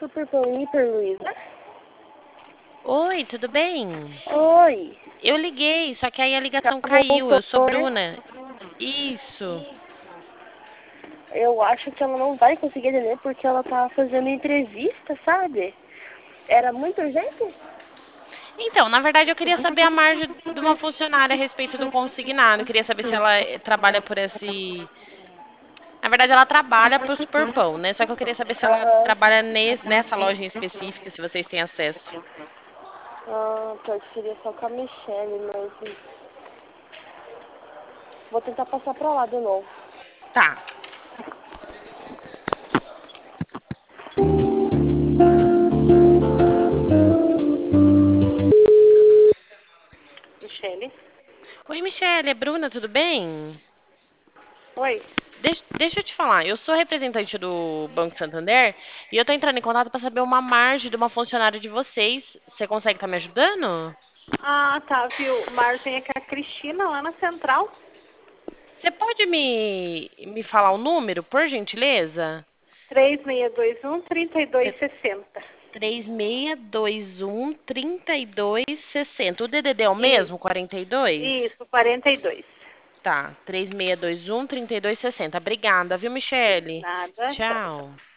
Super Pão Hiper, Luísa. Oi, tudo bem? Oi. Eu liguei, só que aí a ligação Já caiu. Eu sou voltou, né? Bruna. Isso. Eu acho que ela não vai conseguir atender porque ela tá fazendo entrevista, sabe? Era muito urgente? Então, na verdade, eu queria saber a margem de uma funcionária a respeito do consignado. Eu queria saber se ela trabalha por esse. Na verdade, ela trabalha para o Superpão, né? Só que eu queria saber se ela Aham. trabalha nessa loja em específico, se vocês têm acesso. Ah, pior que seria só com a Michelle, mas... Vou tentar passar pra lá de novo. Tá. Michelle? Oi, Michelle, é Bruna, tudo bem? Oi. Deixa eu te falar, eu sou representante do Banco Santander e eu tô entrando em contato para saber uma margem de uma funcionária de vocês. Você consegue estar me ajudando? Ah, tá, viu? Margem é com a Cristina lá na central. Você pode me falar o número, por gentileza? 3621-3260. 3621-3260. O DDD é o Isso, mesmo, 42? isso, 42. Tá, 3621-3260. Obrigada, viu, Michele? Nada, tchau, tchau. Tchau.